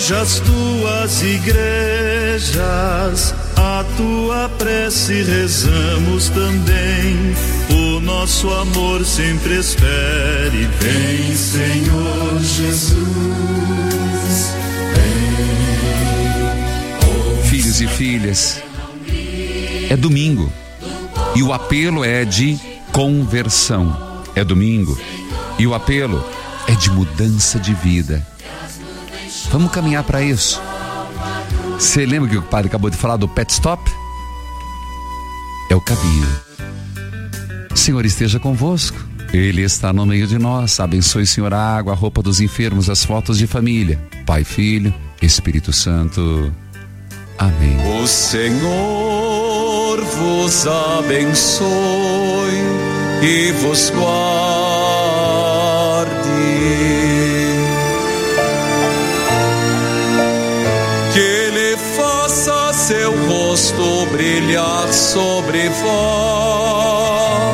hoje as tuas igrejas, a tua prece rezamos também. O nosso amor sempre espere. Vem, Senhor Jesus, vem. Filhos e filhas, é domingo e o apelo é de conversão. É domingo e o apelo é de mudança de vida. Vamos caminhar para isso. Você lembra que o padre acabou de falar do pet stop? É o caminho. O Senhor esteja convosco. Ele está no meio de nós. Abençoe, Senhor, a água, a roupa dos enfermos, as fotos de família. Pai, Filho, Espírito Santo. Amém. O Senhor vos abençoe e vos guarde. Que Ele faça seu rosto brilhar sobre vós.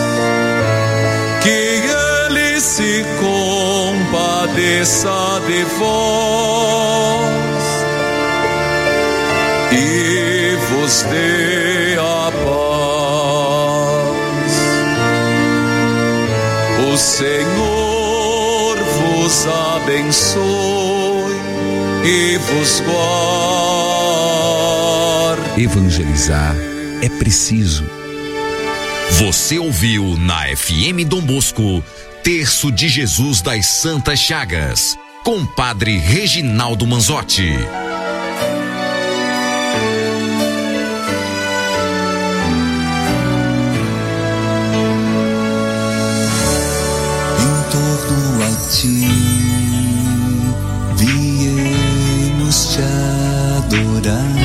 Que Ele se compadeça de vós e vos dê a paz. O Senhor vos abençoe e vos guarde. Evangelizar é preciso. Você ouviu na FM Dom Bosco, Terço de Jesus das Santas Chagas, com Padre Reginaldo Manzotti. Em torno a ti viemos te adorar.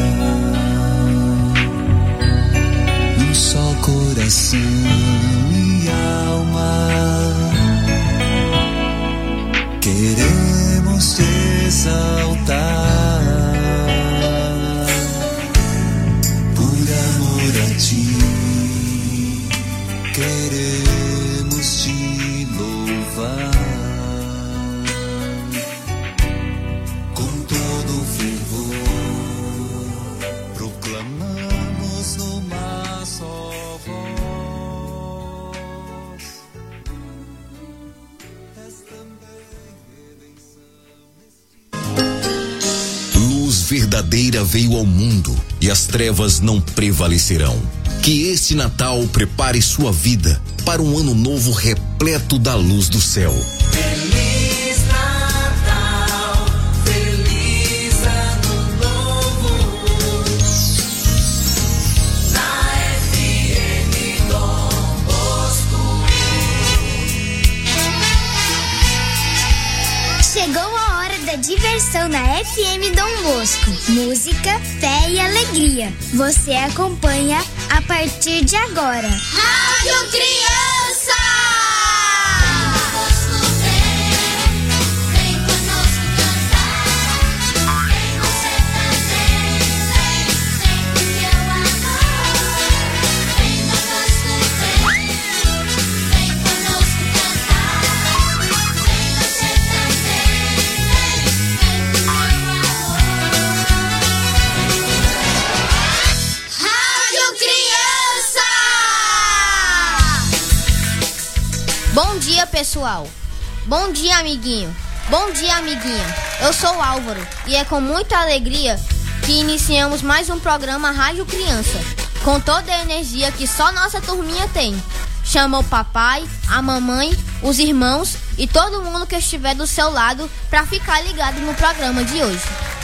Num só coração e alma queremos te exaltar. Por amor a ti queremos te louvar. Com todo fervor proclamamos numa só voz. És também redenção. Luz verdadeira veio ao mundo e as trevas não prevalecerão. Que este Natal prepare sua vida para um ano novo repleto da luz do céu. Feliz Natal, feliz ano novo. Na FM Dom Bosco. Chegou a hora da diversão na FM Dom Bosco. Música, fé e alegria. Você acompanha a partir de agora. Rádio Criança! Vem conosco cantar. Vem você também. Vem com teu amor. Vem conosco vem conosco cantar. Vem você também. Vem com teu amor. Rádio Criança! Bom dia, pessoal. Bom dia, amiguinho. Bom dia, amiguinha. Eu sou o Álvaro e é com muita alegria que iniciamos mais um programa Rádio Criança, com toda a energia que só nossa turminha tem. Chama o papai, a mamãe, os irmãos e todo mundo que estiver do seu lado para ficar ligado no programa de hoje.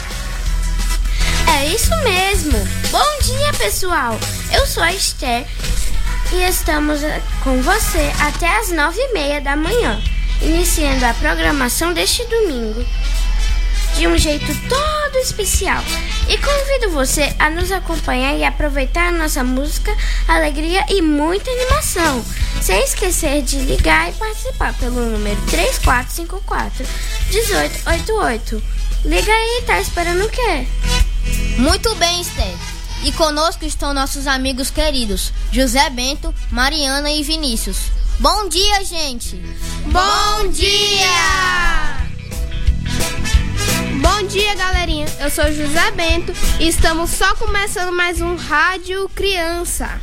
É isso mesmo. Bom dia, pessoal. Eu sou a Esther e estamos com você até as 9h30 da manhã, iniciando a programação deste domingo de um jeito todo especial. E convido você a nos acompanhar e aproveitar a nossa música, alegria e muita animação. Sem esquecer de ligar e participar pelo número 3454-1888. Liga aí, tá esperando o quê? Muito bem, Esther. E conosco estão nossos amigos queridos, José Bento, Mariana e Vinícius. Bom dia, gente! Bom dia! Bom dia, galerinha. Eu sou José Bento e estamos só começando mais um Rádio Criança.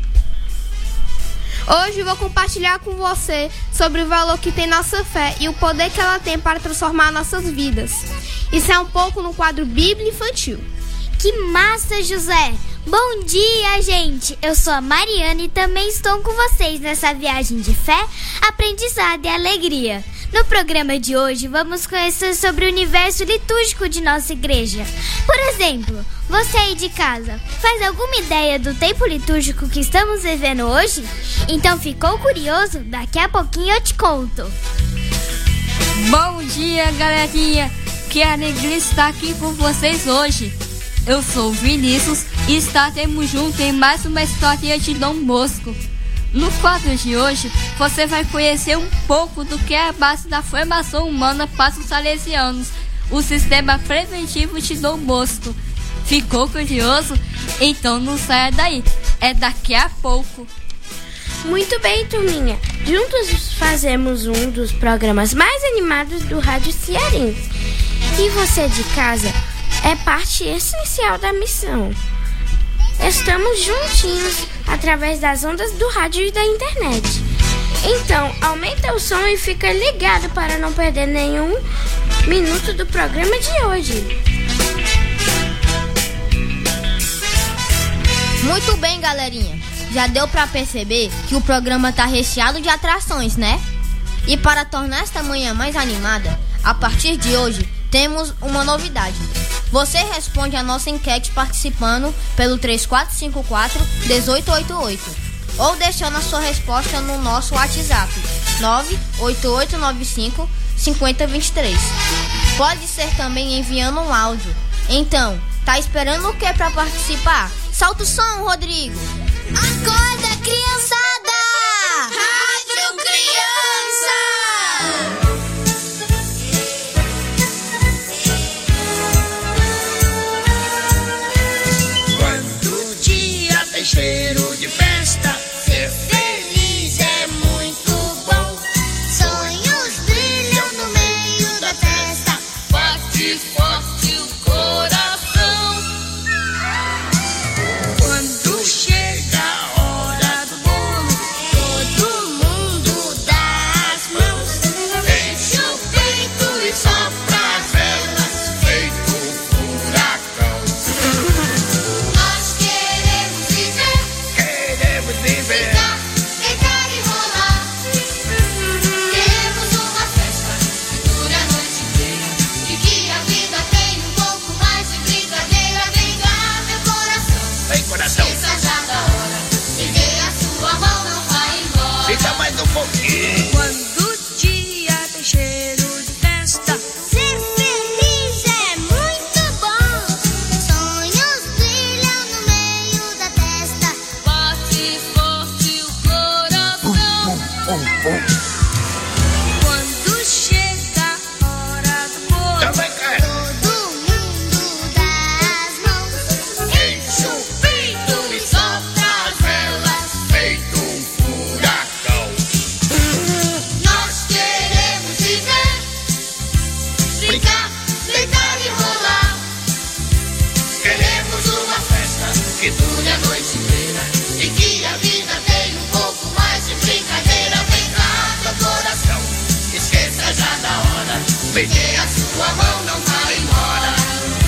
Hoje vou compartilhar com você sobre o valor que tem nossa fé e o poder que ela tem para transformar nossas vidas. Isso é um pouco no quadro Bíblia Infantil. Que massa, José! Bom dia, gente! Eu sou a Mariana e também estou com vocês nessa viagem de fé, aprendizado e alegria. No programa de hoje, vamos conhecer sobre o universo litúrgico de nossa igreja. Por exemplo, você aí de casa, faz alguma ideia do tempo litúrgico que estamos vivendo hoje? Então ficou curioso? Daqui a pouquinho eu te conto. Bom dia, galerinha! Que alegria estar aqui com vocês hoje. Eu sou o Vinícius e estaremos juntos em mais uma história de Dom Bosco. No quadro de hoje, você vai conhecer um pouco do que é a base da formação humana para os salesianos, o sistema preventivo de Dom Bosco. Ficou curioso? Então não saia daí, é daqui a pouco. Muito bem, turminha. Juntos fazemos um dos programas mais animados do Rádio Cearense. E você de casa é parte essencial da missão. Estamos juntinhos através das ondas do rádio e da internet. Então, aumenta o som e fica ligado para não perder nenhum minuto do programa de hoje. Muito bem, galerinha. Já deu pra perceber que o programa tá recheado de atrações, né? E para tornar esta manhã mais animada, a partir de hoje temos uma novidade. Você responde a nossa enquete participando pelo 3454-1888 ou deixando a sua resposta no nosso WhatsApp 98895-5023. Pode ser também enviando um áudio. Então, tá esperando o que para participar? Solta o som, Rodrigo! Acorda, criançada! Rádio Criança! Cheiro de festa, ser feliz é muito bom. Sonhos brilham no meio da festa. Bate forte o coração. Quando chega a hora do bolo, Todo mundo dá as mãos. enche o peito e sopra as velas, feito um furacão. Nós queremos viver, Queremos viver, brincar e rolar. Queremos uma festa que dure a noite inteira e que a vida tenha um pouco mais de brincadeira. Vem cá, meu coração, vem coração, esqueça já da hora. E dê a sua mão, não vai embora. fica mais um pouquinho. Quando o dia tem cheiro de festa, Ser feliz é muito bom. Sonhos brilham no meio da testa. bate forte o coração. Quando chega a hora do bolo, Também quer, Todo mundo dá as mãos. enche o peito e solta as velas, feito um furacão. Nós queremos viver, brincar, deitar e rolar. Queremos uma festa que dure a noite inteira e que a vida tenha um pouco mais de brincadeira. Vem cá, meu coração, esqueça já da hora. Vem ter a sua mão, não vai embora.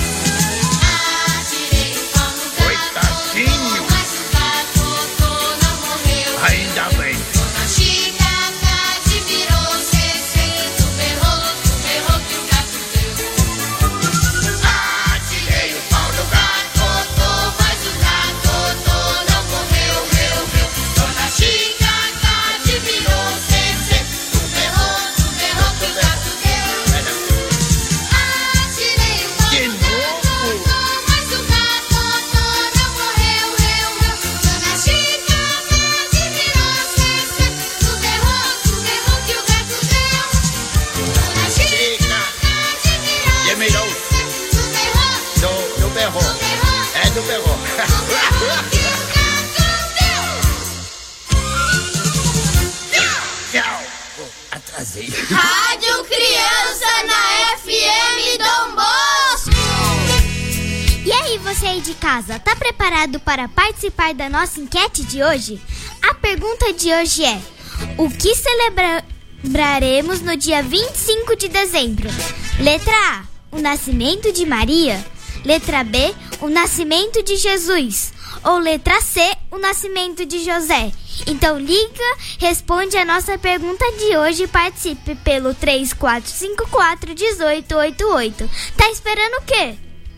Atirei o pau no gato, Coitadinho. mas o gato não morreu. Ainda bem. Dona Chica se virou, sessento, berrou que o gato deu. Atirei o pau no gato, Mas o gato não morreu, meu. Dona Chica Se virou, sessento, berrou que o gato deu. você aí de casa, tá preparado para participar da nossa enquete de hoje? A pergunta de hoje é: o que celebraremos no dia 25 de dezembro? Letra A, o nascimento de Maria. Letra B, o nascimento de Jesus. Ou letra C, o nascimento de José. Então liga, responde a nossa pergunta de hoje e participe pelo 3454-1888. Tá esperando o quê?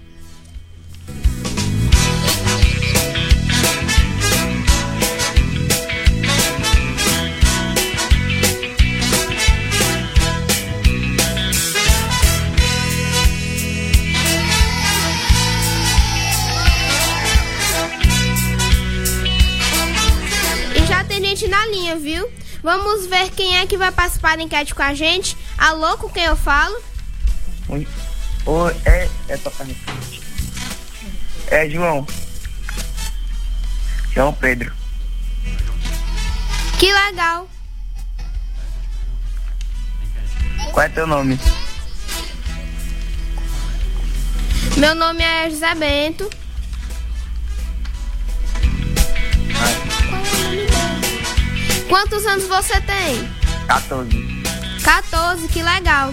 Na linha, viu? Vamos ver quem é que vai participar da enquete com a gente. Alô, com quem eu falo? Oi, é João Pedro. Que legal. Qual é teu nome? Meu nome é José Bento. Quantos anos você tem? 14. 14, que legal.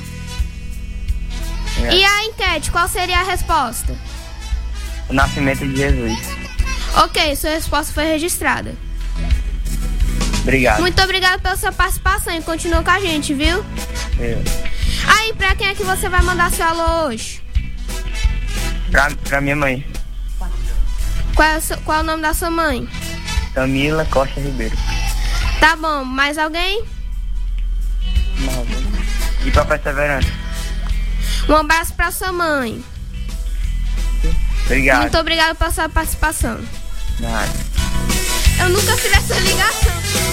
E a enquete, qual seria a resposta? O nascimento de Jesus. Ok, sua resposta foi registrada. Obrigado. Muito obrigado pela sua participação e continua com a gente, viu? Aí, pra quem é que você vai mandar seu alô hoje? Pra minha mãe. Qual é o nome da sua mãe? Camila Costa Ribeiro. Tá bom, mais alguém? Não. E pra Perseverança? Um abraço pra sua mãe. Obrigado. Muito obrigado pela sua participação. Nada. Eu nunca fiz essa ligação.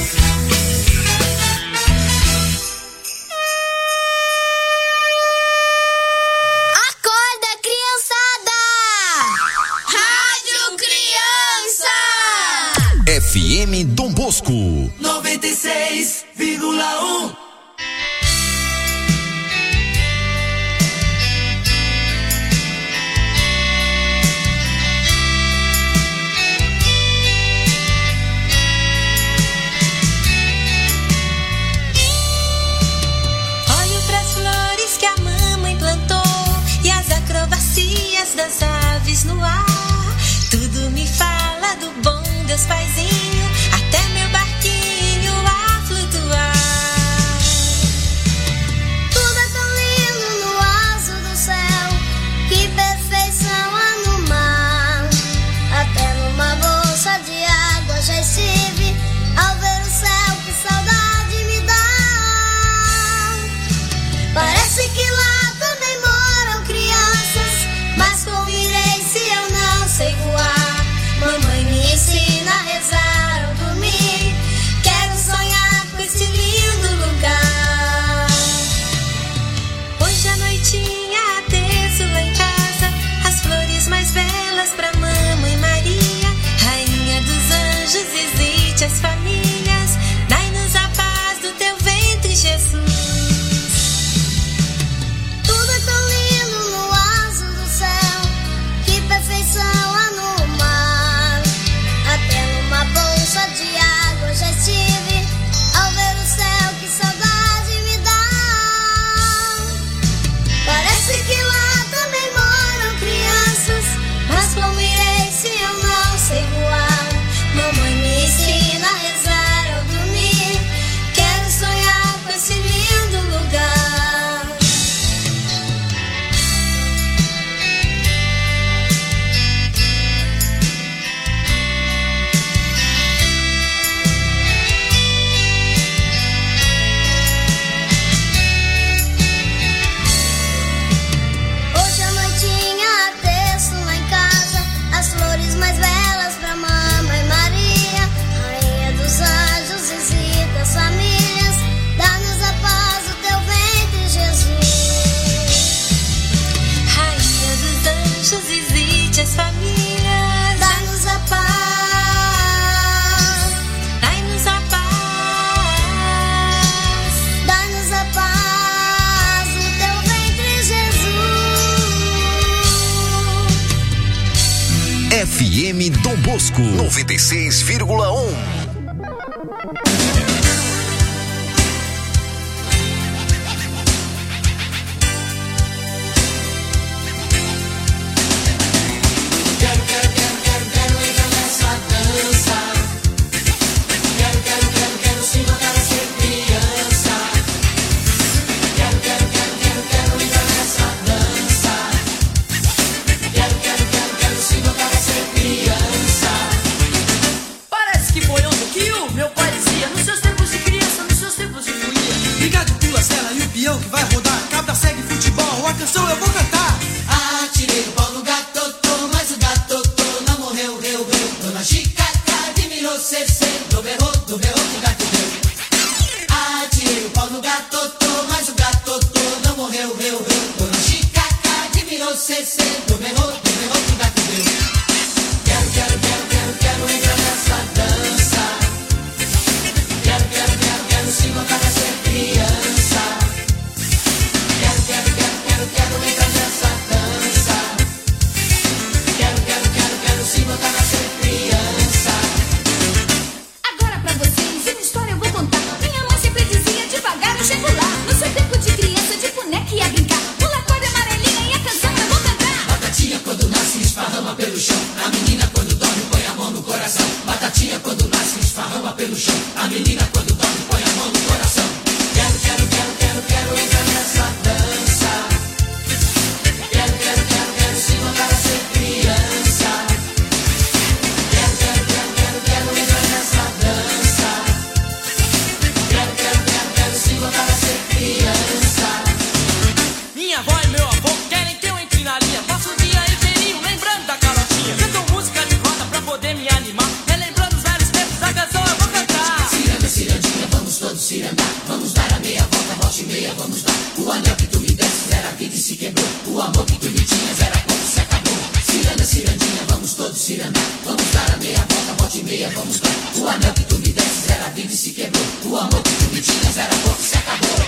Acorda, criançada! Rádio Criança! FM Dom Bosco 96,1. Olho pras flores que a mamãe plantou e as acrobacias das aves no ar. Tudo me fala do bom Deus Paizinho, até meu barquinho a flutuar. FM Dom Bosco 96,1. Que vai rodar, cabra segue futebol, a canção eu vou cantar. Atirei o pau no gato, mas o gato não morreu, reu. Dona Chica admirou ser, do berro que o gato deu. Atirei o pau no gato, mas o gato não morreu, reu. Dona Chica admirou ser, do berro que o gato deu. Quero entrar nessa dança. Quero se voltar a ser criança. Quero entrar nessa dança. Quero se voltar a ser criança. Agora pra vocês, uma história eu vou contar. Minha mãe sempre dizia, devagar eu chego lá. No seu tempo de criança, de boneca ia brincar. Pula a corda amarelinha e a canção eu vou cantar. Batatinha quando nasce esparrama pelo chão. A menina quando dorme põe a mão no coração. Batatinha quando nasce esparrama pelo chão. A menina quando dorme põe a mão no coração. Quero entrar nessa dança. Quero se voltar a ser criança. Quero entrar nessa dança. Quero se voltar a ser criança. Minha avó e meu avô querem que eu entre na linha. Passo o dia inteirinho lembrando da Carochinha. Canto música de roda pra poder me animar. Relembrando os velhos tempos, a canção eu vou cantar. Ciranda, cirandinha, vamos todos cirandar. Vamos dar a meia volta, volta e meia, vamos dar. O anel que tu me desses era a vida e se quebrou. O amor que tu me tinhas era pouco, se acabou. Ciranda, cirandinha, vamos todos cirandar. Vamos dar a meia volta, volta e meia, vamos dar. O anel que tu me desses era a vida e se quebrou. O amor que tu me tinhas era pouco, se acabou.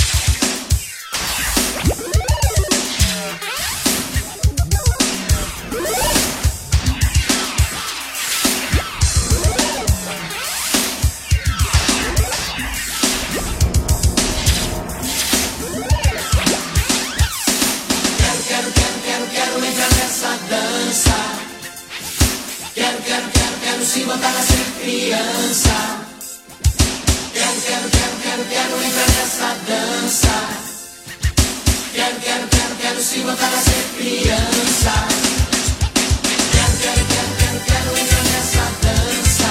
Quero entrar nessa dança. Quero se voltar a ser criança. Quero entrar nessa dança. Quero se voltar a ser criança. Quero entrar nessa dança.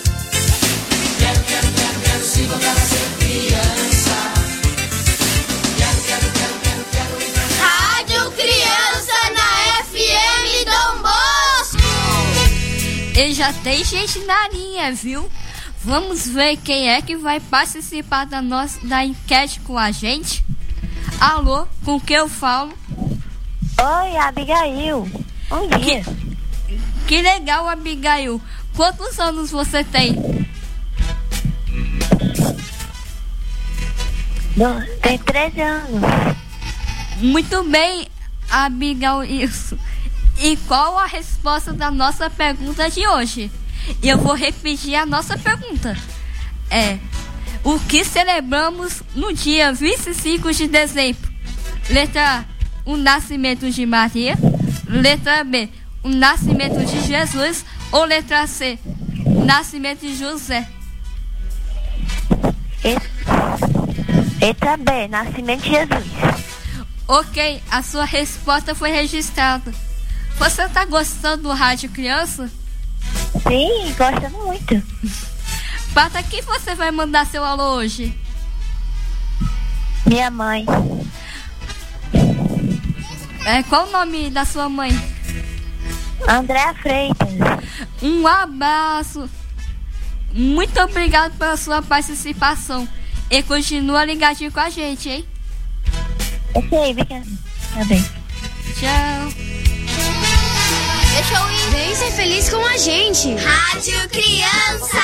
Quero se voltar a ser criança. Quero entrar nessa Rádio Criança na FM Dom Bosco. E já tem gente na linha, viu? Vamos ver quem é que vai participar da enquete com a gente. Alô, com quem eu falo? Oi, Abigail. Bom dia. Que legal, Abigail. Quantos anos você tem? Tem 13 anos. Muito bem, Abigail, isso. E qual a resposta da nossa pergunta de hoje? Eu vou repetir a nossa pergunta. O que celebramos no dia 25 de dezembro? Letra A, o nascimento de Maria. Letra B, o nascimento de Jesus. Ou letra C, o nascimento de José. Letra B, nascimento de Jesus. Ok, a sua resposta foi registrada. Você tá gostando do Rádio Criança? Sim, gostando muito. Para quem você vai mandar seu alô hoje? Minha mãe. Qual o nome da sua mãe? Andréa Freitas. Um abraço. Muito obrigado pela sua participação. E continua ligadinho com a gente, hein? Ok, obrigada. Tá bem. Tchau. Deixa eu ir. Vem ser feliz com a gente. Rádio Criança.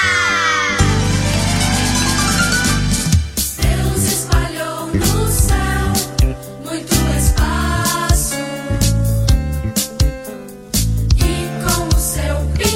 Deus espalhou no céu muito espaço e com o seu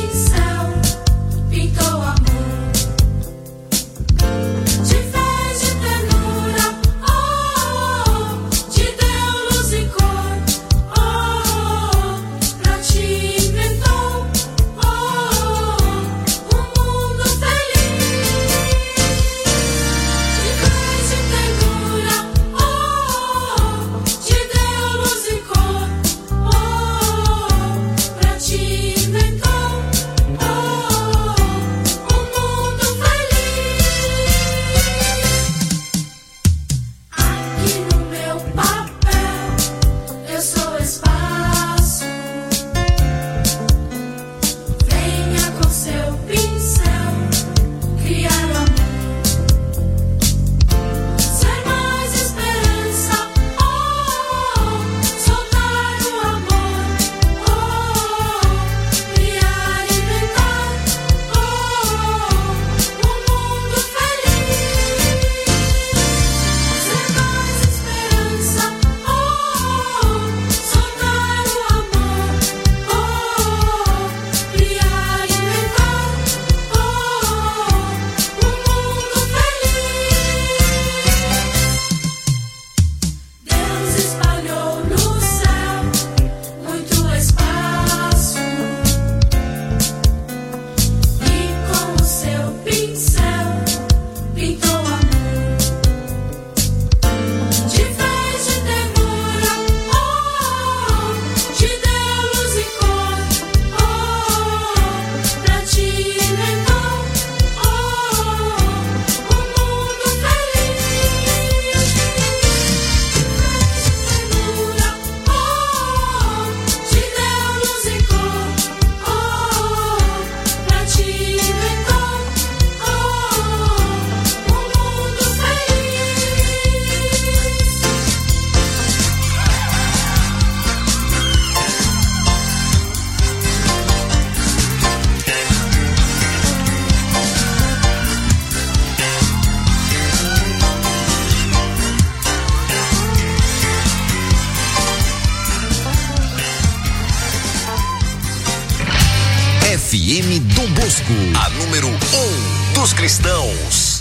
Dom Bosco, a número 1 dos cristãos.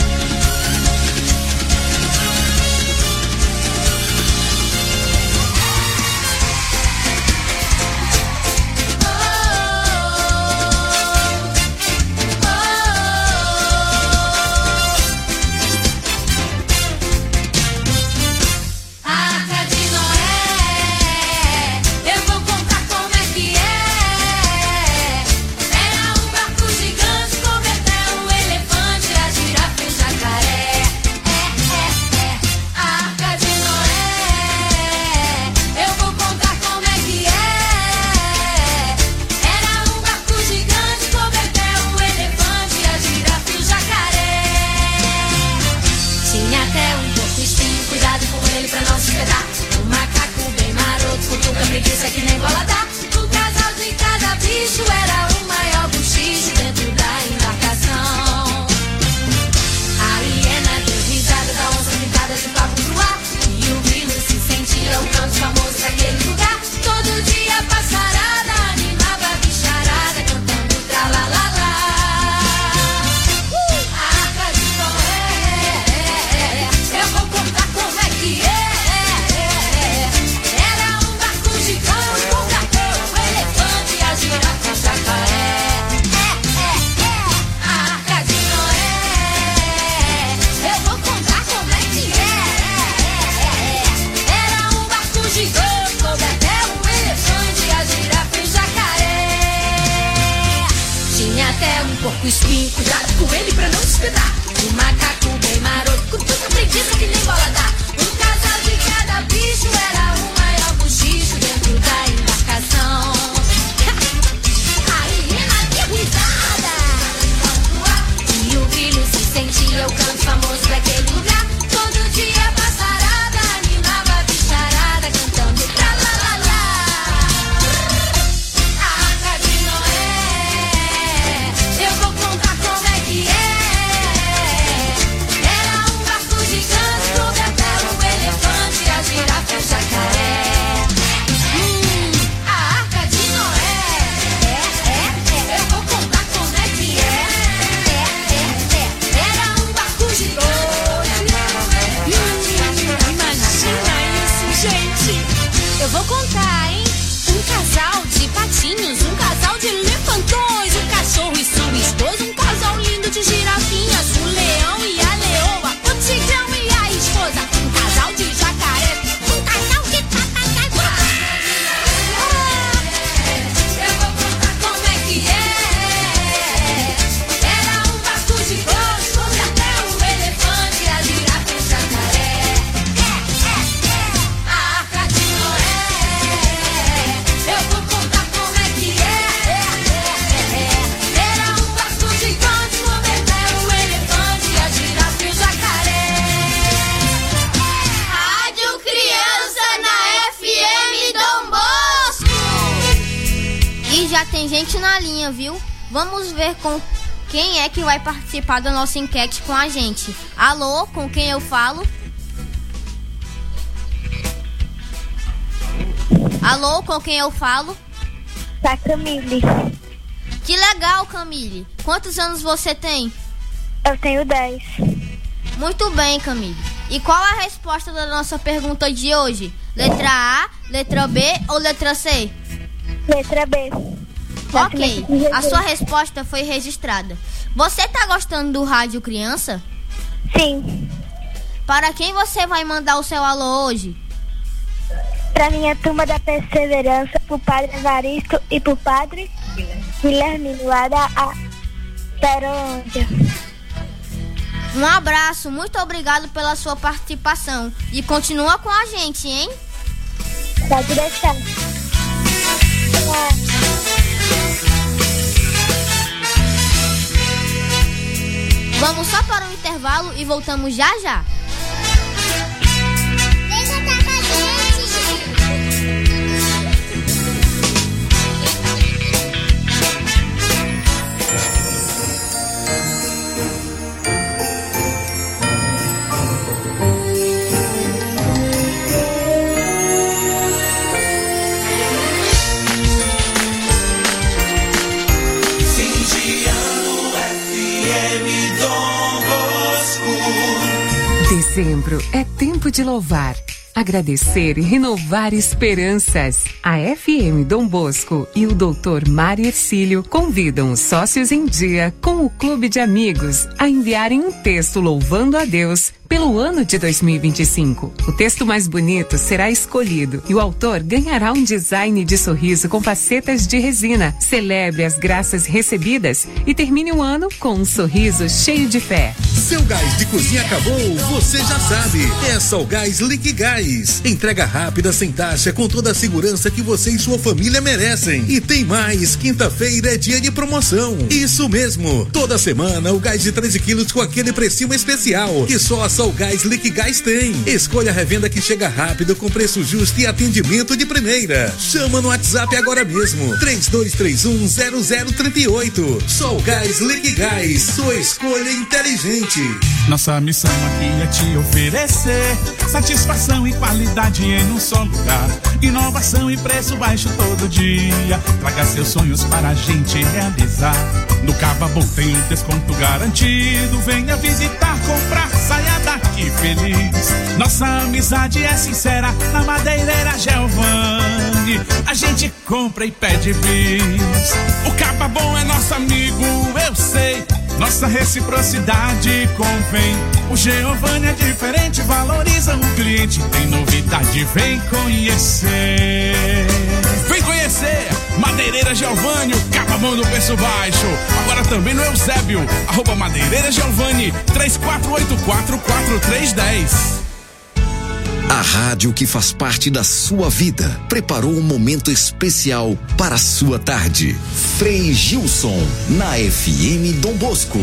porco espinho, cuidado com ele pra não se espetar. O macaco bem maroto, cutuca preguiça que nem bola dá. Um casal de cada bicho era o maior buchicho dentro da embarcação. A hiena deu risada e o grilo se sentia o canto famoso daquele lugar. Todo dia a passarada animava a bicharada cantando tra la la la. A Arca de Noé, eu vou contar como é que é. Era um barco gigante, coube até o elefante, a girafa e o jacaré. A Arca de Noé, eu vou contar como é que é. Era um barco gigante. Imagina isso, gente. Eu vou contar, hein? Um casal de patinhos, um casal de elefantões, um cachorro e sua esposa, um casal lindo de girafinhas, o leão e a leoa, o tigrão e a esposa, um casal de jacaré, um casal de papagaio. Eu vou contar como é que é. Era um barco gigante, coube até o elefante, a girafa e o jacaré. A Arca de Noé, eu vou contar como é que é. Era um barco gigante, coube até o elefante, a girafa e o jacaré. Rádio Criança na FM Dom Bosco. E já tem gente na linha, viu? Vamos ver com quem é que vai participar da nossa enquete com a gente. Alô, com quem eu falo? Alô, com quem eu falo? Da Camille. Que legal, Camille. Quantos anos você tem? Eu tenho 10. Muito bem, Camille. E qual a resposta da nossa pergunta de hoje? Letra A, letra B ou letra C? Letra B. Ok, a sua resposta foi registrada. Você tá gostando do Rádio Criança? Sim. Para quem você vai mandar o seu alô hoje? Pra minha turma da Perseverança, pro Padre Evaristo e pro Padre Guilhermino, lá da Perolândia. Um abraço, muito obrigado pela sua participação. E continua com a gente, hein? Pode deixar. Vamos só para o intervalo e voltamos já já. Sim. Dezembro é tempo de louvar, agradecer e renovar esperanças. A FM Dom Bosco e o Dr. Mário Ercílio convidam os sócios em dia com o Clube de Amigos a enviarem um texto louvando a Deus pelo ano de 2025. O texto mais bonito será escolhido e o autor ganhará um design de sorriso com facetas de resina. Celebre as graças recebidas e termine o ano com um sorriso cheio de fé. Seu gás de cozinha acabou? Você já sabe. É Solgás Liquigás. Entrega rápida, sem taxa, com toda a segurança que você e sua família merecem. E tem mais, quinta-feira é dia de promoção. Isso mesmo. Toda semana o gás de 13 quilos com aquele precinho especial que só a Solgás Liquigás tem. Escolha a revenda que chega rápido, com preço justo e atendimento de primeira. Chama no WhatsApp agora mesmo. 32310038. Solgás Liquigás. Sua escolha inteligente. Nossa missão aqui é te oferecer satisfação e qualidade em um só lugar. Inovação e preço baixo todo dia. Traga seus sonhos para a gente realizar. No Cababon tem um desconto garantido. Venha visitar, comprar, saia daqui feliz. Nossa amizade é sincera. Na Madeireira Giovanni a gente compra e pede bis. O Cababon é nosso amigo, eu sei. Nossa reciprocidade convém. O Giovanni é diferente, valoriza o cliente. Tem novidade, vem conhecer. Vem conhecer Madeireira Giovanni, o Cababon do preço baixo. Agora também no Eusébio, @Madeireira Giovanni, 34844310. A rádio que faz parte da sua vida preparou um momento especial para a sua tarde. Frei Gilson, na FM Dom Bosco.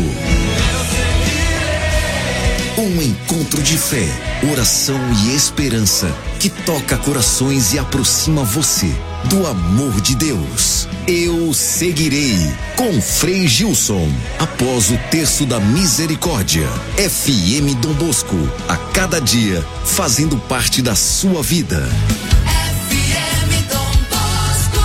Um encontro de fé, oração e esperança que toca corações e aproxima você do amor de Deus. Eu seguirei com Frei Gilson, após o terço da misericórdia. FM Dom Bosco, a cada dia, fazendo parte da sua vida. FM Dom Bosco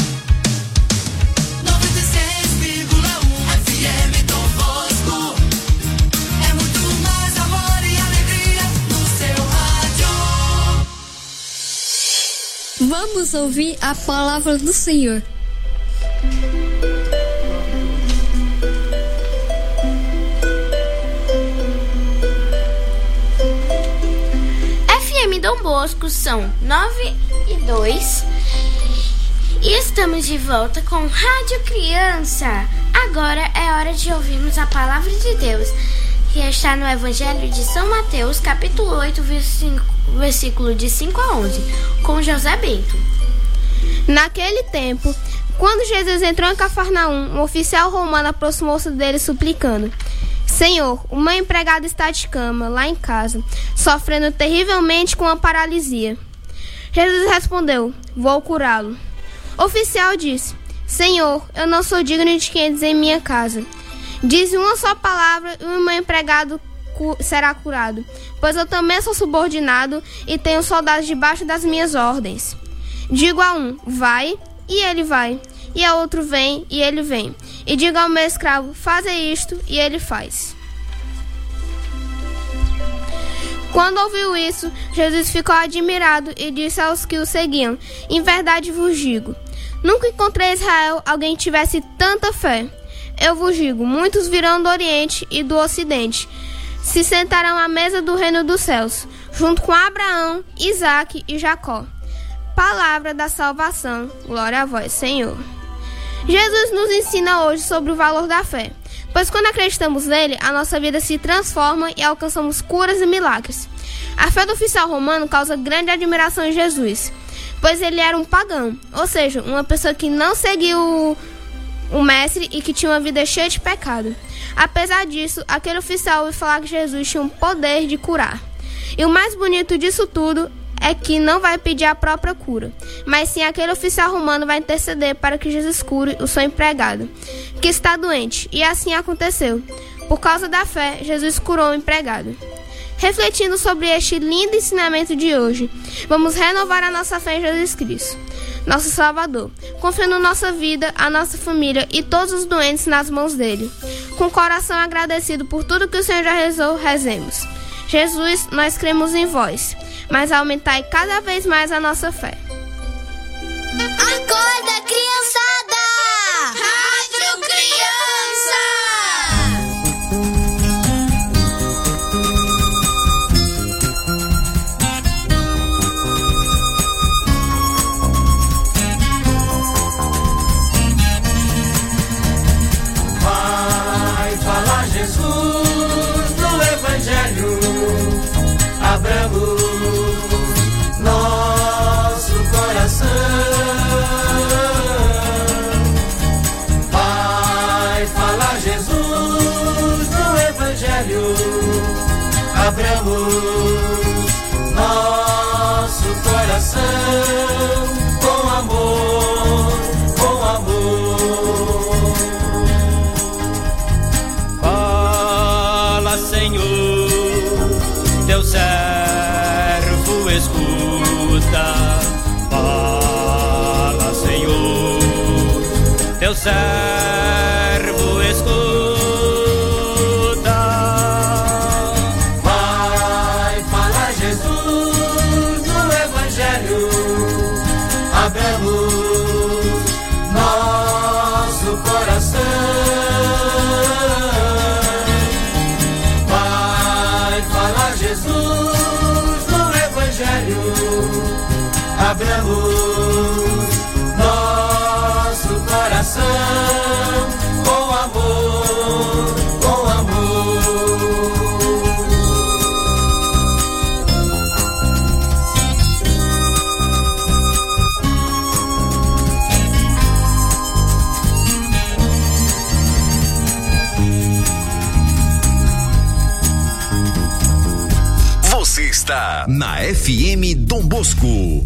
96,1. FM Dom Bosco é muito mais amor e alegria no seu rádio. Vamos ouvir a palavra do Senhor. FM Dom Bosco são 9:02 e estamos de volta com Rádio Criança. Agora é hora de ouvirmos a palavra de Deus, que está no Evangelho de São Mateus, capítulo 8, versículo de 5 a 11, com José Bento. Naquele tempo, quando Jesus entrou em Cafarnaum, um oficial romano aproximou-se dele suplicando: Senhor, o meu empregado está de cama, lá em casa, sofrendo terrivelmente com a paralisia. Jesus respondeu: Vou curá-lo. O oficial disse: Senhor, eu não sou digno de que entres em minha casa. Diz uma só palavra e o meu empregado será curado, pois eu também sou subordinado e tenho soldados debaixo das minhas ordens. Digo a um: vai, e ele vai. E a outro: vem, e ele vem. E digo ao meu escravo: faze isto, e ele faz. Quando ouviu isso, Jesus ficou admirado e disse aos que o seguiam: em verdade vos digo, nunca encontrei em Israel alguém que tivesse tanta fé. Eu vos digo, muitos virão do Oriente e do Ocidente, se sentarão à mesa do reino dos céus, junto com Abraão, Isaque e Jacó. Palavra da salvação, glória a vós, Senhor. Jesus nos ensina hoje sobre o valor da fé, pois quando acreditamos nele, a nossa vida se transforma e alcançamos curas e milagres. A fé do oficial romano causa grande admiração em Jesus, pois ele era um pagão, ou seja, uma pessoa que não seguiu o mestre e que tinha uma vida cheia de pecado. Apesar disso, aquele oficial ouviu falar que Jesus tinha um poder de curar. E o mais bonito disso tudo é que não vai pedir a própria cura, mas sim aquele oficial romano vai interceder para que Jesus cure o seu empregado, que está doente, e assim aconteceu. Por causa da fé, Jesus curou o empregado. Refletindo sobre este lindo ensinamento de hoje, vamos renovar a nossa fé em Jesus Cristo, nosso Salvador, confiando nossa vida, a nossa família e todos os doentes nas mãos dele. Com o coração agradecido por tudo que o Senhor já rezou, rezemos. Jesus, nós cremos em vós, mas aumentai cada vez mais a nossa fé. Acorda, criançada! Rádio Criança! Vai falar Jesus no Evangelho, abramos nosso coração. Vai falar Jesus no Evangelho, abramos nosso coração com amor, com amor. Fala, Senhor, teu servo escuta. Fala, Senhor, teu servo escuta. Vai falar Jesus no Evangelho, abramos nosso coração. Vai falar Jesus no Evangelho, abramos nosso coração com amor, com amor. Você está na FM Dom Bosco.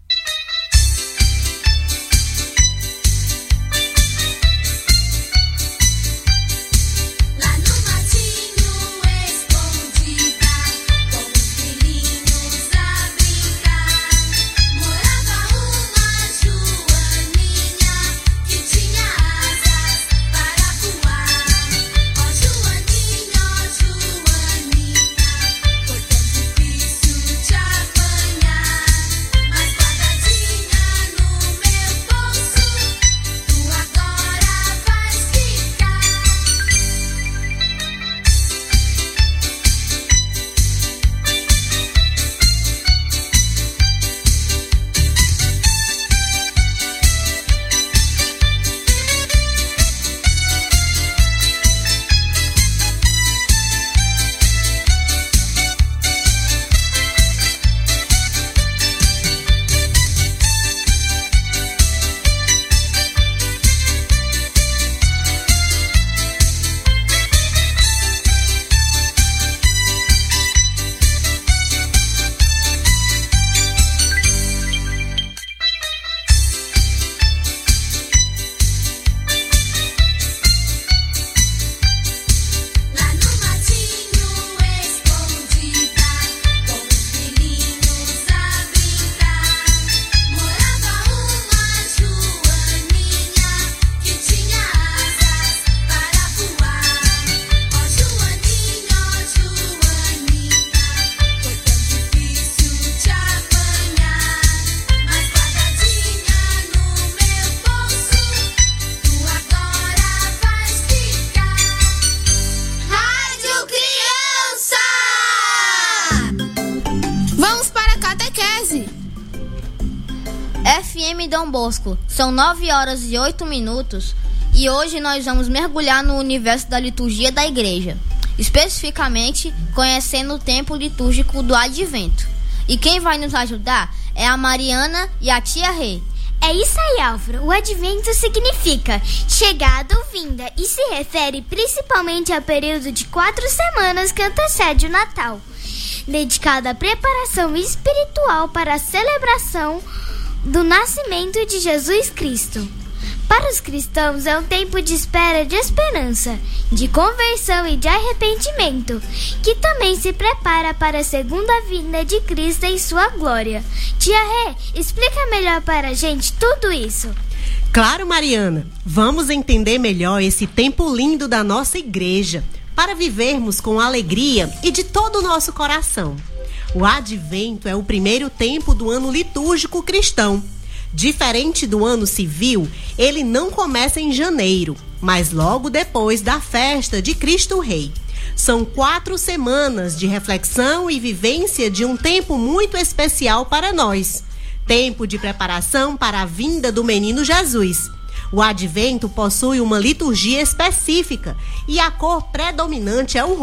FM Dom Bosco, são 9h08 e hoje nós vamos mergulhar no universo da liturgia da igreja, especificamente conhecendo o tempo litúrgico do Advento. E quem vai nos ajudar é a Mariana e a tia Rê. É isso aí, Álvaro. O Advento significa chegada ou vinda e se refere principalmente ao período de 4 semanas que antecede o Natal, dedicado à preparação espiritual para a celebração do nascimento de Jesus Cristo. Para os cristãos é um tempo de espera, de esperança, de conversão e de arrependimento, que também se prepara para a segunda vinda de Cristo em sua glória. Tia Rê, explica melhor para a gente tudo isso. Claro, Mariana. Vamos entender melhor esse tempo lindo da nossa igreja. para vivermos com alegria e de todo o nosso coração. O Advento é o primeiro tempo do ano litúrgico cristão. Diferente do ano civil, ele não começa em janeiro, mas logo depois da festa de Cristo Rei. São 4 semanas de reflexão e vivência de um tempo muito especial para nós. Tempo de preparação para a vinda do menino Jesus. O Advento possui uma liturgia específica e a cor predominante é o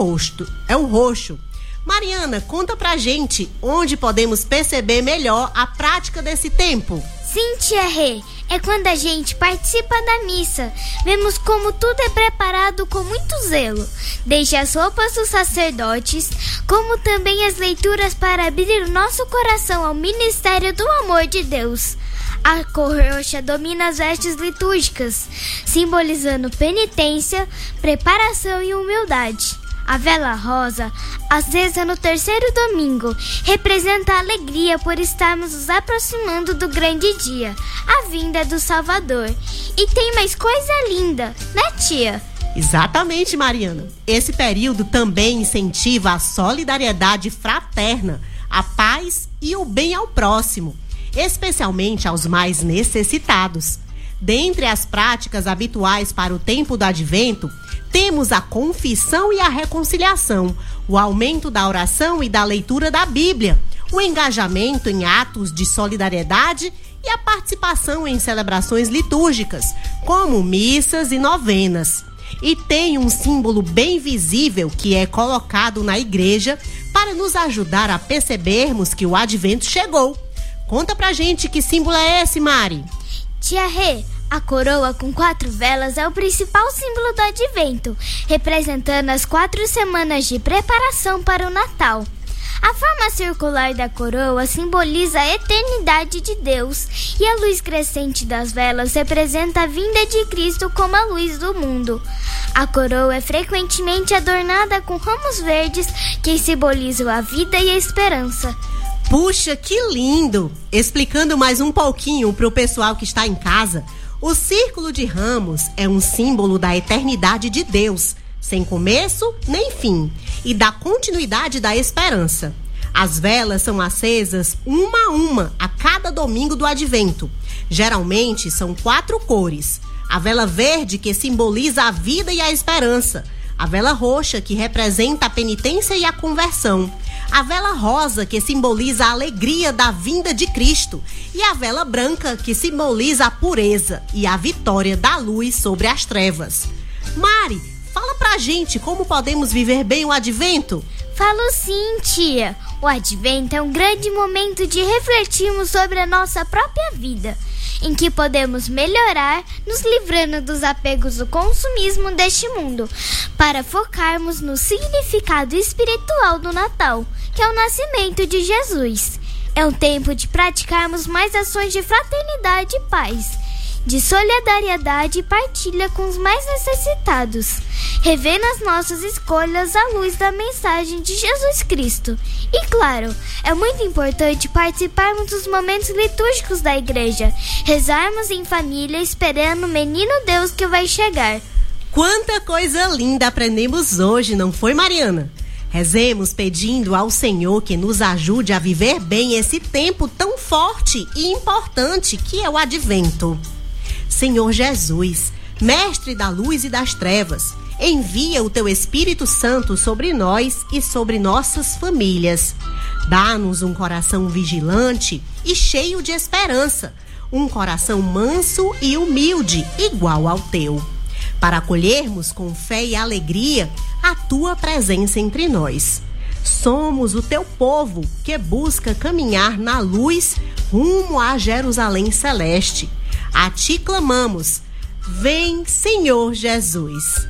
roxo. Mariana, conta pra gente onde podemos perceber melhor a prática desse tempo. Sim, tia Rê, é quando a gente participa da missa. Vemos como tudo é preparado com muito zelo, desde as roupas dos sacerdotes, como também as leituras para abrir o nosso coração ao ministério do amor de Deus. A cor roxa domina as vestes litúrgicas, simbolizando penitência, preparação e humildade. A vela rosa, acesa no 3º domingo, representa a alegria por estarmos nos aproximando do grande dia, a vinda do Salvador. E tem mais coisa linda, né, tia? Exatamente, Mariana. Esse período também incentiva a solidariedade fraterna, a paz e o bem ao próximo, especialmente aos mais necessitados. Dentre as práticas habituais para o tempo do Advento, temos a confissão e a reconciliação, o aumento da oração e da leitura da Bíblia, o engajamento em atos de solidariedade e a participação em celebrações litúrgicas, como missas e novenas. E tem um símbolo bem visível que é colocado na igreja para nos ajudar a percebermos que o Advento chegou. Conta pra gente que símbolo é esse, Mari? Tia Rê, a coroa com 4 velas é o principal símbolo do Advento, representando as 4 semanas de preparação para o Natal. A forma circular da coroa simboliza a eternidade de Deus e a luz crescente das velas representa a vinda de Cristo como a luz do mundo. A coroa é frequentemente adornada com ramos verdes que simbolizam a vida e a esperança. Puxa, que lindo! Explicando mais um pouquinho para o pessoal que está em casa, o círculo de ramos é um símbolo da eternidade de Deus, sem começo nem fim, e da continuidade da esperança. As velas são acesas uma a uma a cada domingo do Advento. Geralmente são 4 cores. A vela verde, que simboliza a vida e a esperança. A vela roxa, que representa a penitência e a conversão. A vela rosa, que simboliza a alegria da vinda de Cristo. E a vela branca, que simboliza a pureza e a vitória da luz sobre as trevas. Mari, fala pra gente como podemos viver bem o Advento. Falo sim, tia. O Advento é um grande momento de refletirmos sobre a nossa própria vida, em que podemos melhorar, nos livrando dos apegos do consumismo deste mundo, para focarmos no significado espiritual do Natal, que é o nascimento de Jesus. É um tempo de praticarmos mais ações de fraternidade e paz, de solidariedade e partilha com os mais necessitados, revendo as nossas escolhas à luz da mensagem de Jesus Cristo. E claro, é muito importante participarmos dos momentos litúrgicos da igreja, rezarmos em família esperando o menino Deus que vai chegar. Quanta coisa linda aprendemos hoje, não foi, Mariana? Rezemos pedindo ao Senhor que nos ajude a viver bem esse tempo tão forte e importante que é o Advento. Senhor Jesus, Mestre da luz e das trevas, envia o Teu Espírito Santo sobre nós e sobre nossas famílias. Dá-nos um coração vigilante e cheio de esperança, um coração manso e humilde, igual ao Teu, para acolhermos com fé e alegria a Tua presença entre nós. Somos o Teu povo que busca caminhar na luz rumo a Jerusalém celeste. A Ti clamamos, vem, Senhor Jesus.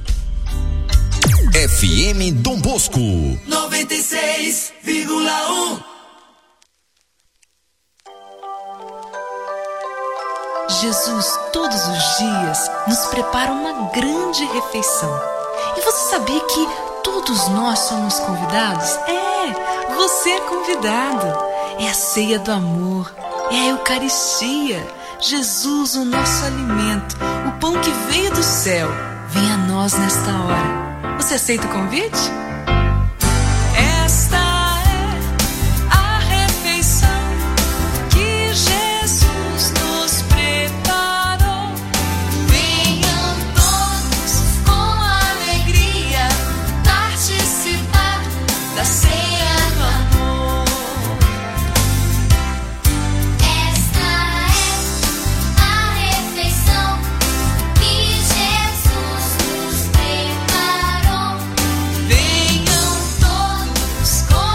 FM Dom Bosco 96,1. Jesus, todos os dias, nos prepara uma grande refeição. E você sabia que todos nós somos convidados? Você é convidado. É a ceia do amor, é a Eucaristia. Jesus, o nosso alimento, o pão que veio do céu, vem a nós nesta hora. Você Você aceita o convite? Esta é a refeição que Jesus nos preparou. Venham todos com alegria participar da ceia do amor. Esta é a refeição que Jesus nos preparou. Venham todos com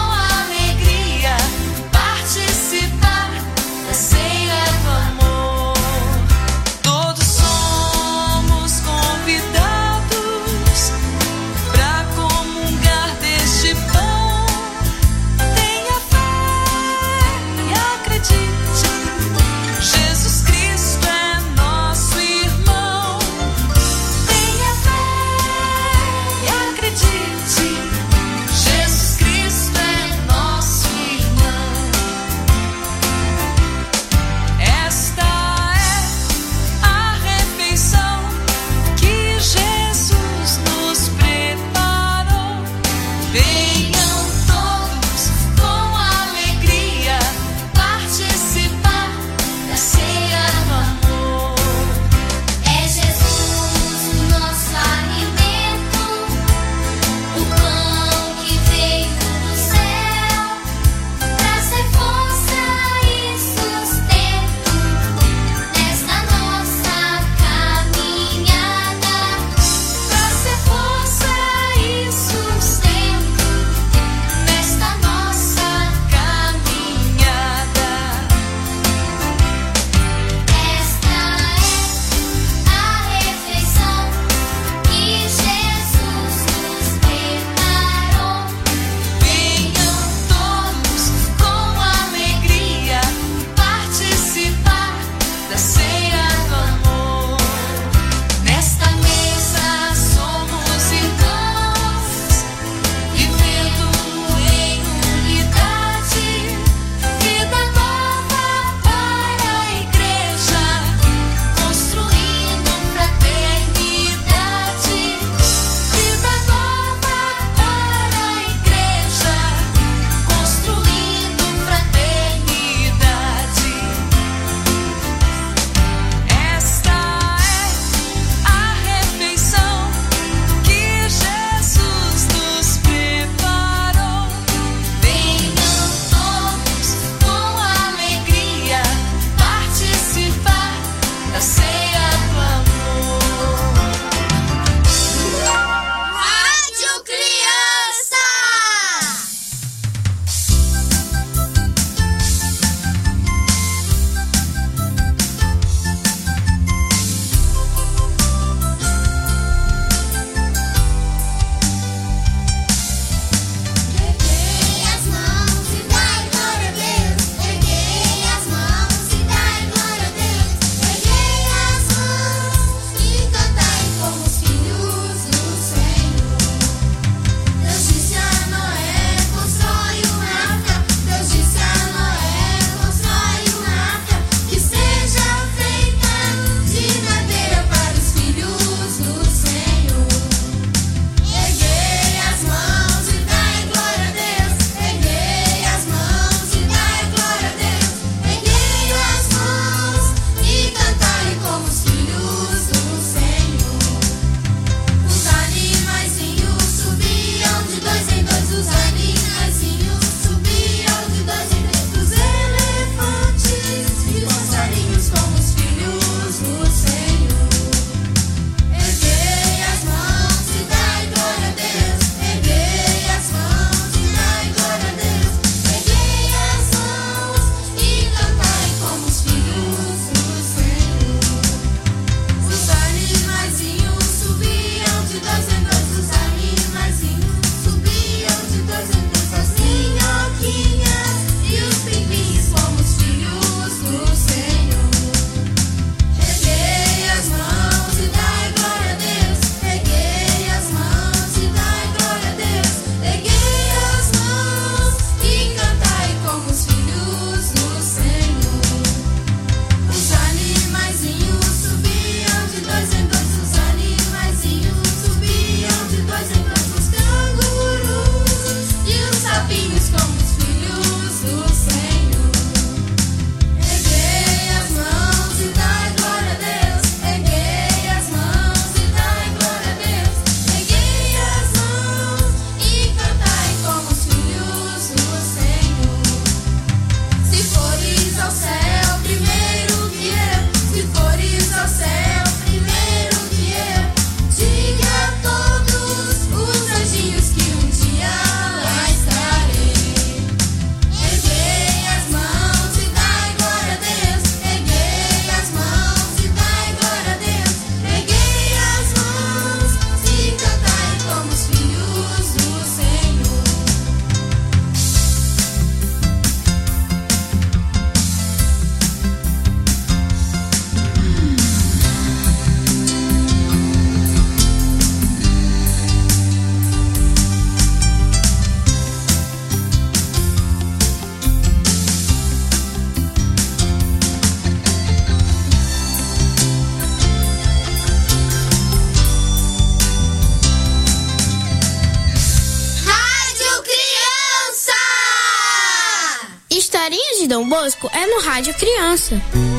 Historinhas de Dom Bosco é no Rádio Criança.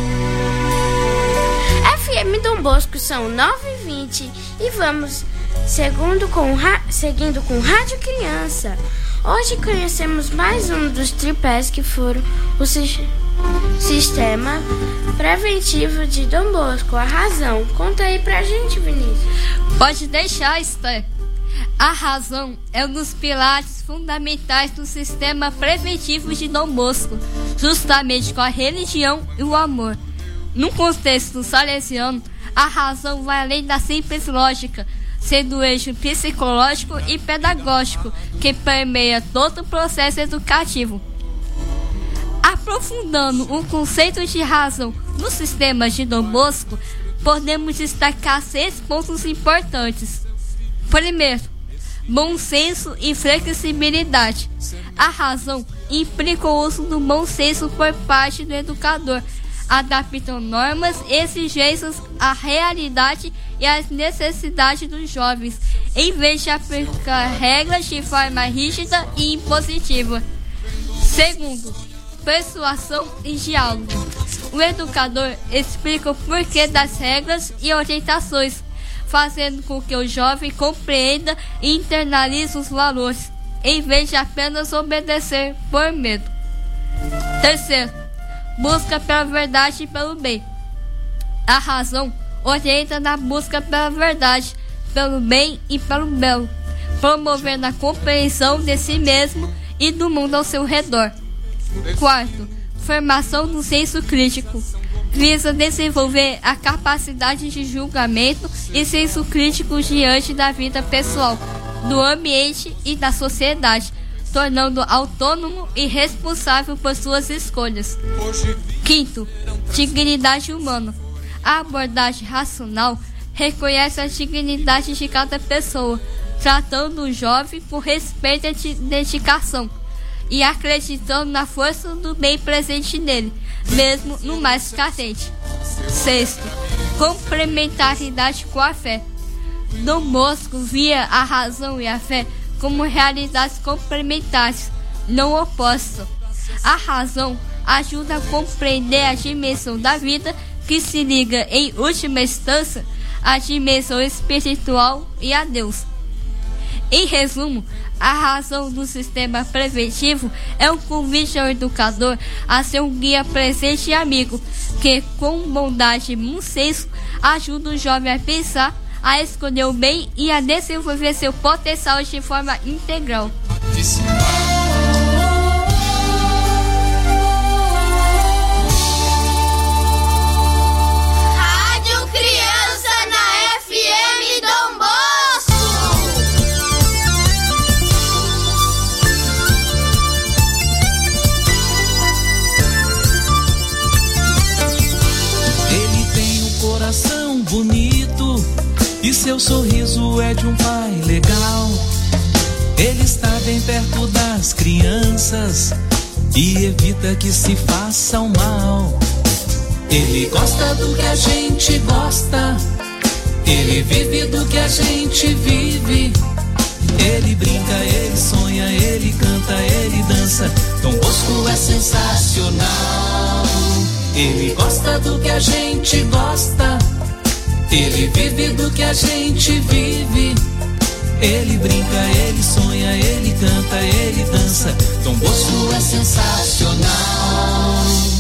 FM Dom Bosco são 9h20 e vamos seguindo com Rádio Criança. Hoje conhecemos mais um dos tripés que foram o Sistema Preventivo de Dom Bosco, a razão. Conta aí pra gente, Vinícius. Pode deixar, Esther. A razão é um dos pilares fundamentais do sistema preventivo de Dom Bosco, justamente com a religião e o amor. No contexto salesiano, a razão vai além da simples lógica, sendo o eixo psicológico e pedagógico que permeia todo o processo educativo. Aprofundando o conceito de razão no sistema de Dom Bosco, podemos destacar 6 pontos importantes. Primeiro, bom senso e flexibilidade. A razão implica o uso do bom senso por parte do educador, adaptando normas e exigências à realidade e às necessidades dos jovens, em vez de aplicar regras de forma rígida e impositiva. Segundo, persuasão e diálogo. O educador explica o porquê das regras e orientações, fazendo com que o jovem compreenda e internalize os valores, em vez de apenas obedecer por medo. Terceiro, busca pela verdade e pelo bem. A razão orienta na busca pela verdade, pelo bem e pelo belo, promovendo a compreensão de si mesmo e do mundo ao seu redor. Quarto, formação do senso crítico. Visa desenvolver a capacidade de julgamento e senso crítico diante da vida pessoal, do ambiente e da sociedade, tornando autônomo e responsável por suas escolhas. Quinto, dignidade humana. A abordagem racional reconhece a dignidade de cada pessoa, tratando o jovem com respeito e dedicação, e acreditando na força do bem presente nele, mesmo no mais carente. Sexto, complementaridade com a fé. Dom Bosco via a razão e a fé como realidades complementares, não opostas. A razão ajuda a compreender a dimensão da vida que se liga, em última instância, à dimensão espiritual e a Deus. Em resumo, a razão do sistema preventivo é um convite ao educador a ser um guia presente e amigo, que, com bondade e bom senso, ajuda o jovem a pensar, a escolher o bem e a desenvolver seu potencial de forma integral. Rádio Criança na FM Dom Bosco. Ele tem um coração bonito e seu sorriso é de um pai legal. Ele está bem perto das crianças e evita que se façam mal. Ele gosta do que a gente gosta, ele vive do que a gente vive. Ele brinca, ele sonha, ele canta, ele dança. Dom Bosco é sensacional. Ele gosta do que a gente gosta, ele vive do que a gente vive. Ele brinca, ele sonha, ele canta, ele dança. Dom Bosco é sensacional.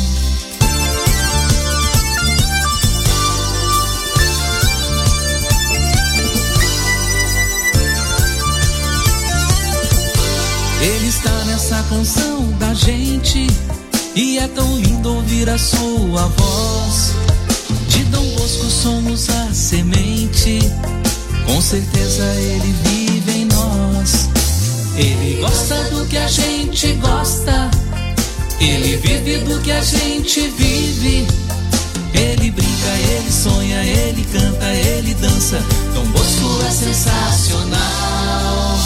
Ele está nessa canção da gente e é tão lindo ouvir a sua voz. De Dom Bosco somos a semente, com certeza ele vive em nós. Ele gosta do que a gente gosta, ele vive do que a gente vive. Ele brinca, ele sonha, ele canta, ele dança. Dom Bosco é sensacional.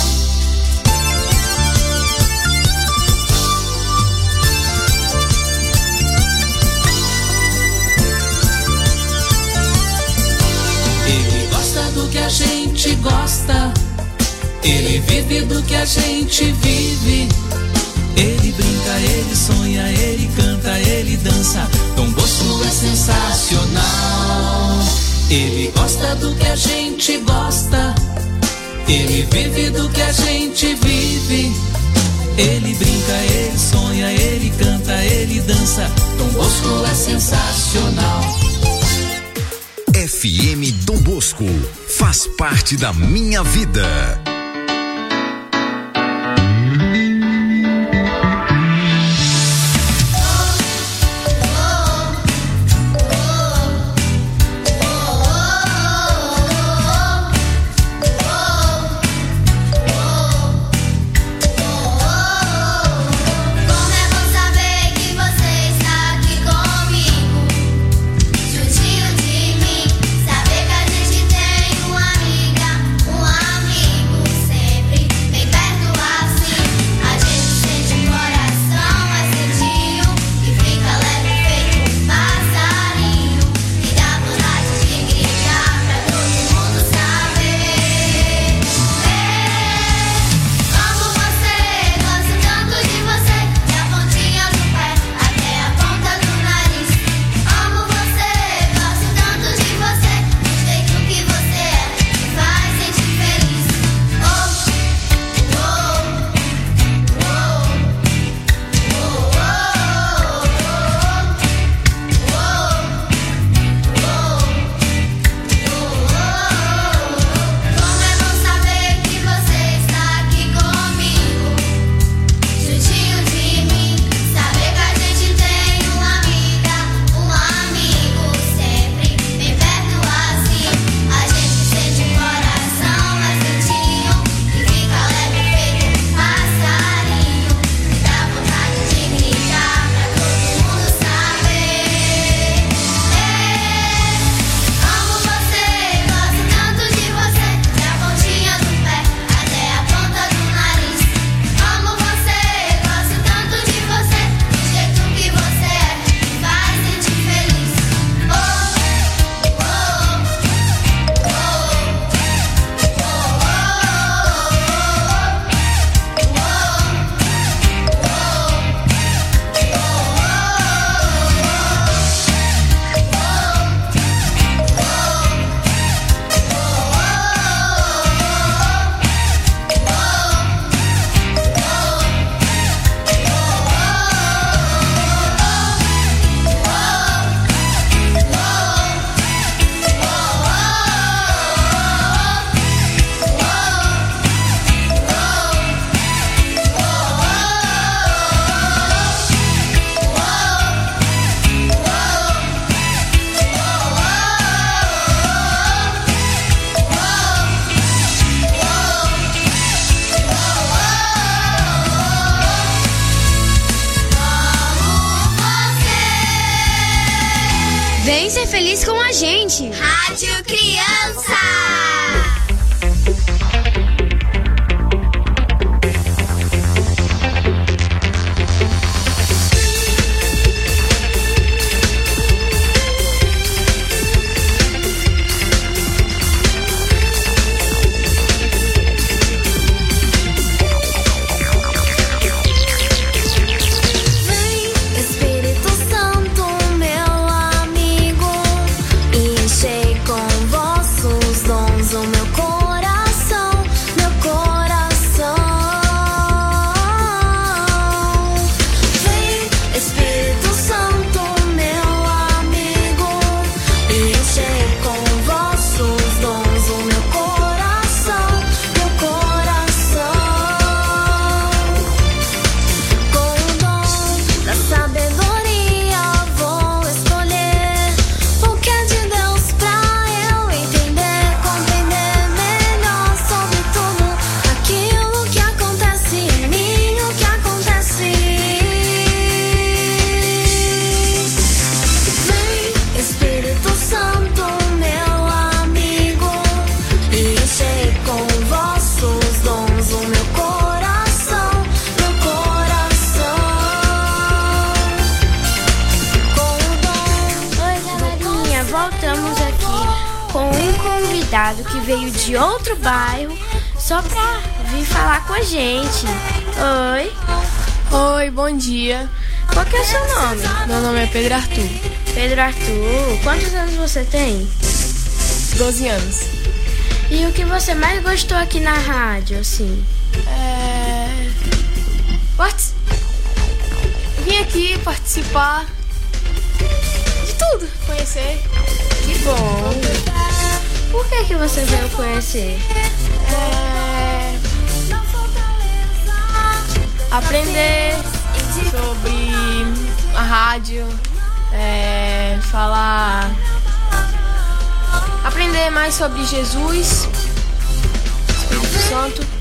Do que a gente gosta, ele vive do que a gente vive. Ele brinca, ele sonha, ele canta, ele dança. Dom Bosco é sensacional. Ele gosta do que a gente gosta. Ele vive do que a gente vive. Ele brinca, ele sonha, ele canta, ele dança. Dom Bosco é sensacional. FM Dom Bosco faz parte da minha vida. Vem ser feliz com a gente. Rádio Criança. Que veio de outro bairro só pra vir falar com a gente. Oi. Oi, bom dia. Qual que é o seu nome? Meu nome é Pedro Arthur. Pedro Arthur, quantos anos você tem? 12 anos. E o que você mais gostou aqui na rádio, assim? Vim aqui participar de tudo, conhecer. Que bom. Por que você veio conhecer? Aprender sobre a rádio, falar, aprender mais sobre Jesus, Espírito Santo.